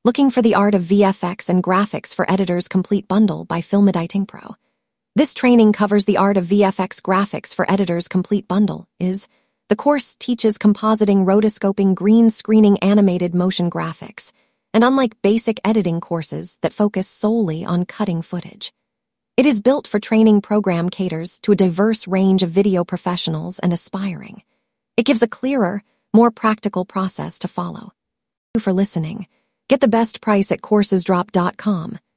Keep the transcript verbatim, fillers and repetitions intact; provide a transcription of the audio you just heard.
Looking for the art of V F X and graphics for Editor's Complete Bundle by Film Editing Pro. This training covers the art of V F X graphics for Editor's Complete Bundle. Is the course teaches compositing, rotoscoping, green screening, animated motion graphics, and unlike basic editing courses that focus solely on cutting footage, it is built for training program caters to a diverse range of video professionals and aspiring. It gives a clearer, more practical process to follow. Thank you for listening. Get the best price at coursesdrop dot com.